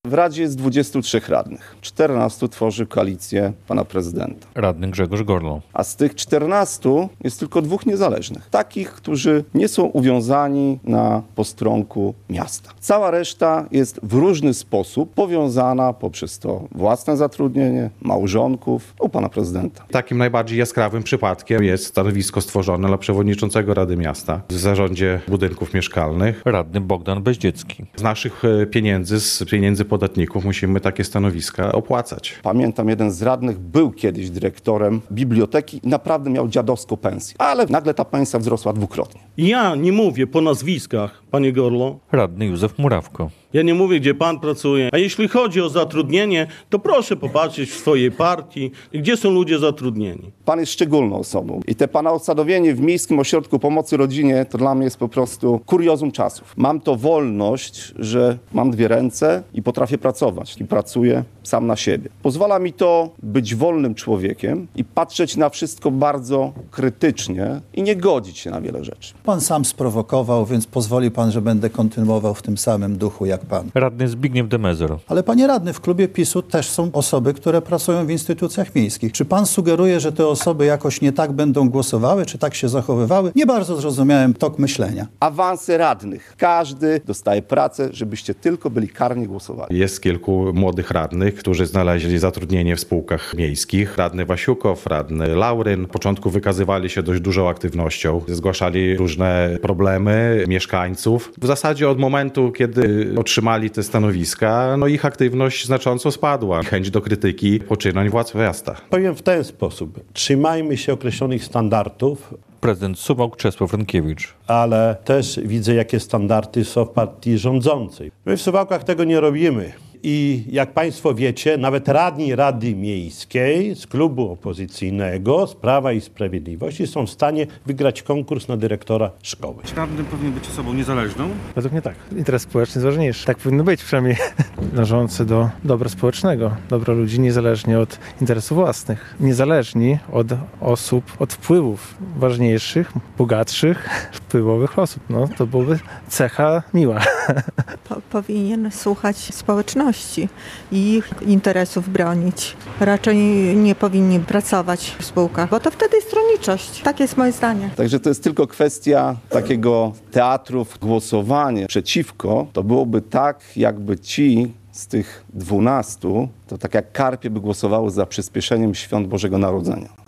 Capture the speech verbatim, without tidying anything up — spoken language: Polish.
W Radzie jest dwudziestu trzech radnych. czternastu tworzy koalicję pana prezydenta. Radny Grzegorz Gorlo. A z tych czternastu jest tylko dwóch niezależnych. Takich, którzy nie są uwiązani na postronku miasta. Cała reszta jest w różny sposób powiązana poprzez to własne zatrudnienie, małżonków u pana prezydenta. Takim najbardziej jaskrawym przypadkiem jest stanowisko stworzone dla przewodniczącego Rady Miasta w zarządzie budynków mieszkalnych. Radny Bogdan Bezdziecki. Z naszych pieniędzy, z pieniędzy podatników musimy takie stanowiska opłacać. Pamiętam, jeden z radnych był kiedyś dyrektorem biblioteki i naprawdę miał dziadowską pensję, ale nagle ta pensja wzrosła dwukrotnie. Ja nie mówię po nazwiskach, panie Gorlo. Radny Józef Murawko. Ja nie mówię, gdzie pan pracuje. A jeśli chodzi o zatrudnienie, to proszę popatrzeć w swojej partii, gdzie są ludzie zatrudnieni. Pan jest szczególną osobą i te pana osadowienie w Miejskim Ośrodku Pomocy Rodzinie to dla mnie jest po prostu kuriozum czasów. Mam to wolność, że mam dwie ręce i potrafię pracować i pracuję sam na siebie. Pozwala mi to być wolnym człowiekiem i patrzeć na wszystko bardzo krytycznie i nie godzić się na wiele rzeczy. Pan sam sprowokował, więc pozwoli pan, że będę kontynuował w tym samym duchu jak pan. Radny Zbigniew Demezer. Ale panie radny, w klubie PiSu też są osoby, które pracują w instytucjach miejskich. Czy pan sugeruje, że te osoby jakoś nie tak będą głosowały, czy tak się zachowywały? Nie bardzo zrozumiałem tok myślenia. Awanse radnych. Każdy dostaje pracę, żebyście tylko byli karnie głosowali. Jest kilku młodych radnych, którzy znaleźli zatrudnienie w spółkach miejskich. Radny Wasiukow, radny Lauryn. Na początku wykazywali się dość dużą aktywnością. Zgłaszali różne problemy mieszkańców. W zasadzie od momentu, kiedy otrzymali te stanowiska, no ich aktywność znacząco spadła. Chęć do krytyki poczynań władz miasta. Powiem w ten sposób. Trzymajmy się określonych standardów, Prezydent Suwałk Czesław Rynkiewicz. ale też widzę, jakie standardy są w partii rządzącej. My w Suwałkach tego nie robimy. I jak państwo wiecie, nawet radni Rady Miejskiej z klubu opozycyjnego, z Prawa i Sprawiedliwości są w stanie wygrać konkurs na dyrektora szkoły. Radny powinien być osobą niezależną? Według mnie tak. Interes społeczny jest ważniejszy. Tak powinno być, przynajmniej dążący do dobra społecznego, dobra ludzi niezależnie od interesów własnych. Niezależni od osób, od wpływów ważniejszych, bogatszych, wpływowych osób. No, to byłoby cecha miła. Po, powinien słuchać społeczności i ich interesów bronić. Raczej nie powinni pracować w spółkach, bo to wtedy jest stronniczość. Tak jest moje zdanie. Także to jest tylko kwestia takiego teatru. Głosowanie przeciwko to byłoby tak, jakby ci z tych dwunastu, to tak jak karpie by głosowały za przyspieszeniem świąt Bożego Narodzenia.